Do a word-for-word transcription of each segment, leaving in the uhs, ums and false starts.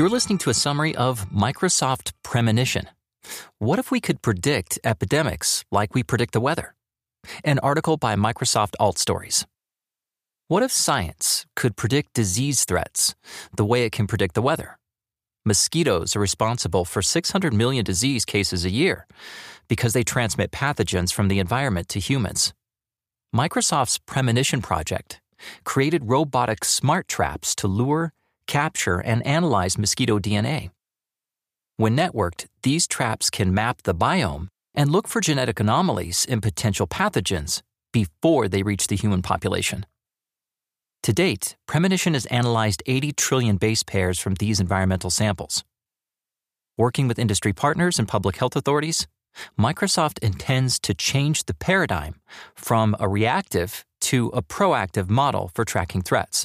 You're listening to a summary of Microsoft Premonition. What if we could predict epidemics like we predict the weather? An article by Microsoft Alt Stories. What if science could predict disease threats the way it can predict the weather? Mosquitoes are responsible for six hundred million disease cases a year because they transmit pathogens from the environment to humans. Microsoft's Premonition project created robotic smart traps to lure, capture, and analyze mosquito D N A. When networked, these traps can map the biome and look for genetic anomalies in potential pathogens before they reach the human population. To date, Premonition has analyzed eighty trillion base pairs from these environmental samples. Working with industry partners and public health authorities, Microsoft intends to change the paradigm from a reactive to a proactive model for tracking threats.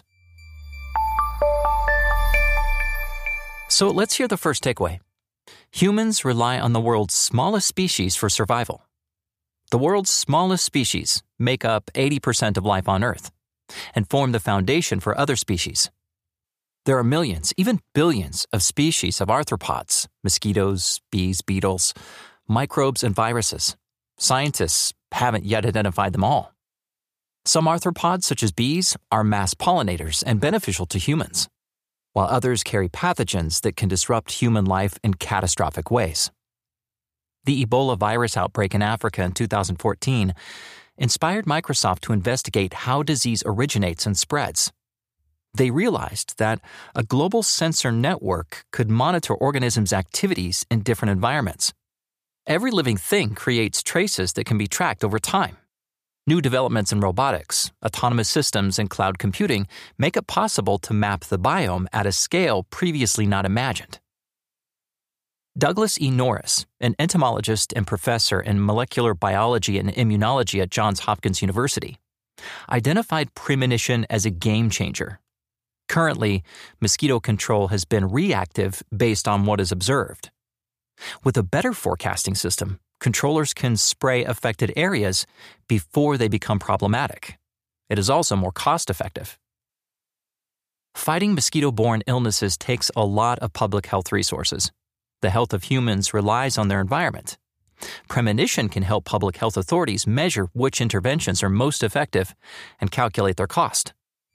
So let's hear the first takeaway. Humans rely on the world's smallest species for survival. The world's smallest species make up eighty percent of life on Earth and form the foundation for other species. There are millions, even billions, of species of arthropods, mosquitoes, bees, beetles, microbes, and viruses. Scientists haven't yet identified them all. Some arthropods, such as bees, are mass pollinators and beneficial to humans, while others carry pathogens that can disrupt human life in catastrophic ways. The Ebola virus outbreak in Africa in two thousand fourteen inspired Microsoft to investigate how disease originates and spreads. They realized that a global sensor network could monitor organisms' activities in different environments. Every living thing creates traces that can be tracked over time. New developments in robotics, autonomous systems, and cloud computing make it possible to map the biome at a scale previously not imagined. Douglas E. Norris, an entomologist and professor in molecular biology and immunology at Johns Hopkins University, identified premonition as a game changer. Currently, mosquito control has been reactive based on what is observed. With a better forecasting system, controllers can spray affected areas before they become problematic. It is also more cost-effective. Fighting mosquito-borne illnesses takes a lot of public health resources. The health of humans relies on their environment. Premonition can help public health authorities measure which interventions are most effective and calculate their cost.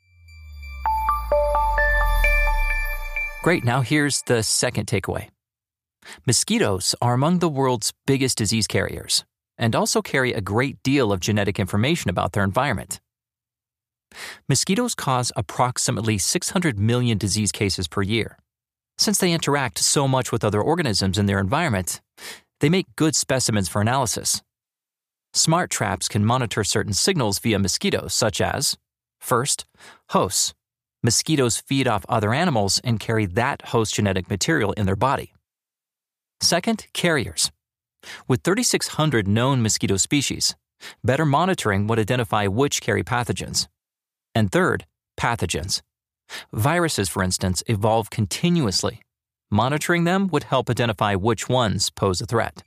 Great, now here's the second takeaway. Mosquitoes are among the world's biggest disease carriers and also carry a great deal of genetic information about their environment. Mosquitoes cause approximately six hundred million disease cases per year. Since they interact so much with other organisms in their environment, they make good specimens for analysis. Smart traps can monitor certain signals via mosquitoes, such as, first, hosts. Mosquitoes feed off other animals and carry that host genetic material in their body. Second, carriers. With thirty-six hundred known mosquito species, better monitoring would identify which carry pathogens. And third, pathogens. Viruses, for instance, evolve continuously. Monitoring them would help identify which ones pose a threat.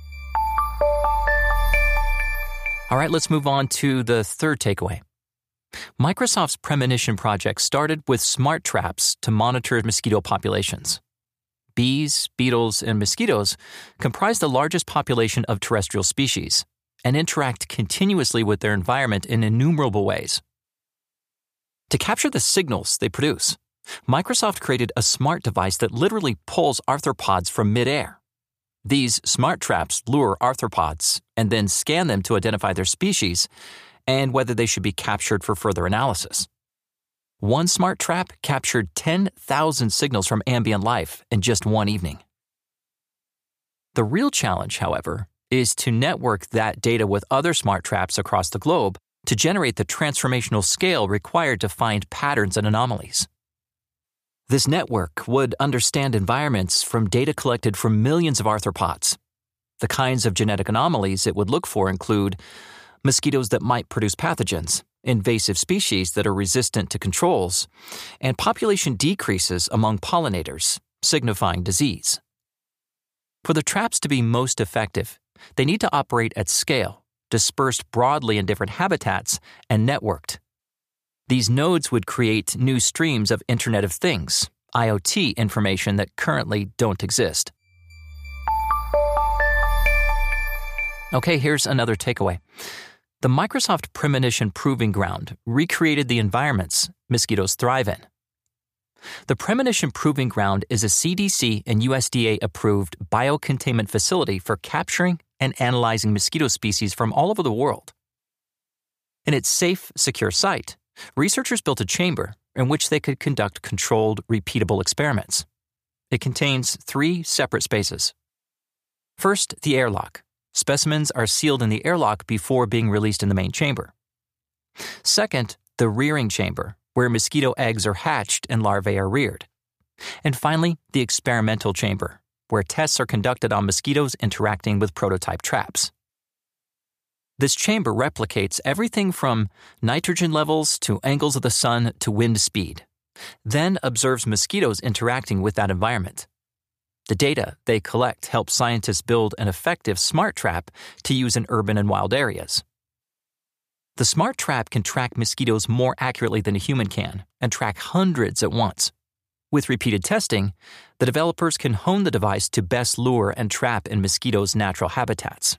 All right, let's move on to the third takeaway. Microsoft's Premonition project started with smart traps to monitor mosquito populations. Bees, beetles, and mosquitoes comprise the largest population of terrestrial species and interact continuously with their environment in innumerable ways. To capture the signals they produce, Microsoft created a smart device that literally pulls arthropods from midair. These smart traps lure arthropods and then scan them to identify their species and whether they should be captured for further analysis. One smart trap captured ten thousand signals from ambient life in just one evening. The real challenge, however, is to network that data with other smart traps across the globe to generate the transformational scale required to find patterns and anomalies. This network would understand environments from data collected from millions of arthropods. The kinds of genetic anomalies it would look for include mosquitoes that might produce pathogens, invasive species that are resistant to controls, and population decreases among pollinators, signifying disease. For the traps to be most effective, they need to operate at scale, dispersed broadly in different habitats, and networked. These nodes would create new streams of Internet of Things, I O T information that currently don't exist. Okay, here's another takeaway. The Microsoft Premonition Proving Ground recreated the environments mosquitoes thrive in. The Premonition Proving Ground is a C D C and U S D A-approved biocontainment facility for capturing and analyzing mosquito species from all over the world. In its safe, secure site, researchers built a chamber in which they could conduct controlled, repeatable experiments. It contains three separate spaces. First, the airlock. Specimens are sealed in the airlock before being released in the main chamber. Second, the rearing chamber, where mosquito eggs are hatched and larvae are reared. And finally, the experimental chamber, where tests are conducted on mosquitoes interacting with prototype traps. This chamber replicates everything from nitrogen levels to angles of the sun to wind speed, then observes mosquitoes interacting with that environment. The data they collect helps scientists build an effective smart trap to use in urban and wild areas. The smart trap can track mosquitoes more accurately than a human can and track hundreds at once. With repeated testing, the developers can hone the device to best lure and trap in mosquitoes' natural habitats.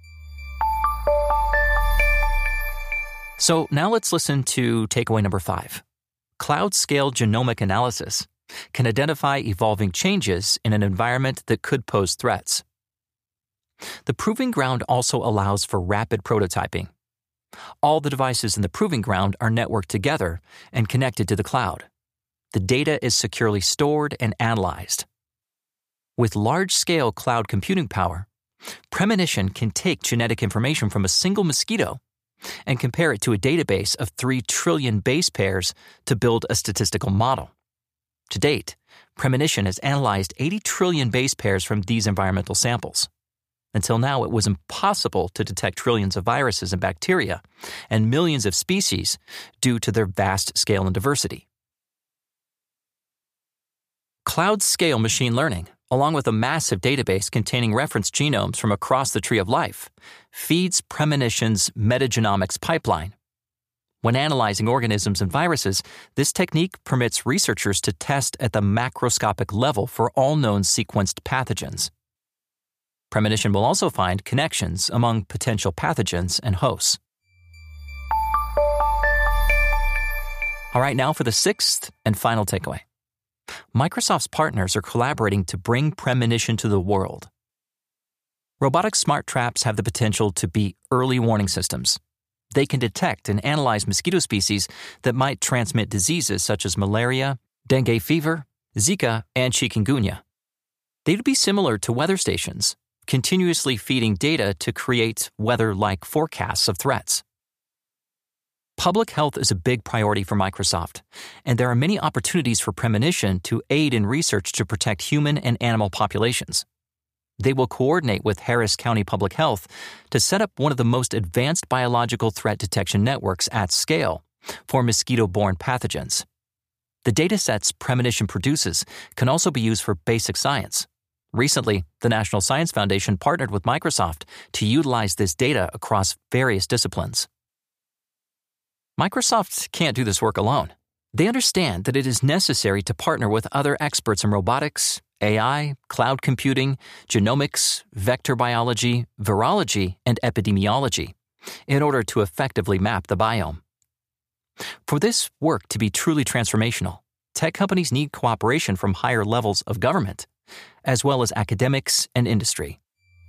So now let's listen to takeaway number five. Cloud-scale genomic analysis can identify evolving changes in an environment that could pose threats. The Proving Ground also allows for rapid prototyping. All the devices in the Proving Ground are networked together and connected to the cloud. The data is securely stored and analyzed. With large-scale cloud computing power, Premonition can take genetic information from a single mosquito and compare it to a database of three trillion base pairs to build a statistical model. To date, Premonition has analyzed eighty trillion base pairs from these environmental samples. Until now, it was impossible to detect trillions of viruses and bacteria and millions of species due to their vast scale and diversity. Cloud-scale machine learning, along with a massive database containing reference genomes from across the tree of life, feeds Premonition's metagenomics pipeline. When analyzing organisms and viruses, this technique permits researchers to test at the macroscopic level for all known sequenced pathogens. Premonition will also find connections among potential pathogens and hosts. All right, now for the sixth and final takeaway. Microsoft's partners are collaborating to bring Premonition to the world. Robotic smart traps have the potential to be early warning systems. They can detect and analyze mosquito species that might transmit diseases such as malaria, dengue fever, Zika, and chikungunya. They would be similar to weather stations, continuously feeding data to create weather-like forecasts of threats. Public health is a big priority for Microsoft, and there are many opportunities for Premonition to aid in research to protect human and animal populations. They will coordinate with Harris County Public Health to set up one of the most advanced biological threat detection networks at scale for mosquito-borne pathogens. The datasets Premonition produces can also be used for basic science. Recently, the National Science Foundation partnered with Microsoft to utilize this data across various disciplines. Microsoft can't do this work alone. They understand that it is necessary to partner with other experts in robotics, A I, cloud computing, genomics, vector biology, virology, and epidemiology in order to effectively map the biome. For this work to be truly transformational, tech companies need cooperation from higher levels of government, as well as academics and industry.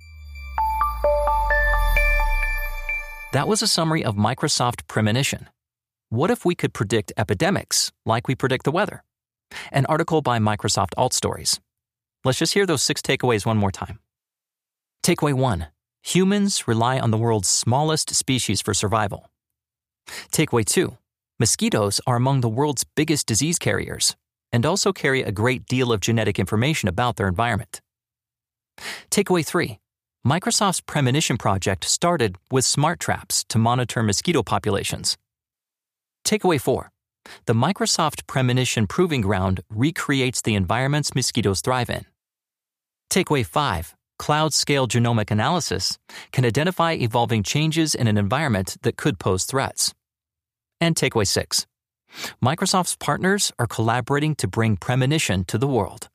That was a summary of Microsoft Premonition. What if we could predict epidemics like we predict the weather? An article by Microsoft Alt Stories. Let's just hear those six takeaways one more time. Takeaway one. Humans rely on the world's smallest species for survival. Takeaway two. Mosquitoes are among the world's biggest disease carriers and also carry a great deal of genetic information about their environment. Takeaway three. Microsoft's Premonition project started with smart traps to monitor mosquito populations. Takeaway four. The Microsoft Premonition Proving Ground recreates the environments mosquitoes thrive in. Takeaway five. Cloud-scale genomic analysis can identify evolving changes in an environment that could pose threats. And takeaway six. Microsoft's partners are collaborating to bring premonition to the world.